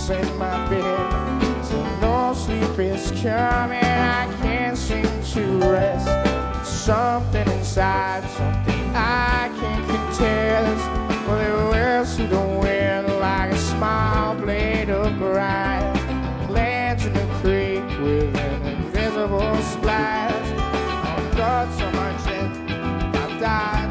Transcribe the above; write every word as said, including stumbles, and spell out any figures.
face in my bed. So no sleep is coming, I can't seem to rest. Something inside, something I can't contest. Well, it whistles through the wind like a small blade of grass. Lands in the creek with an invisible splash. Oh, God, so much that I've died.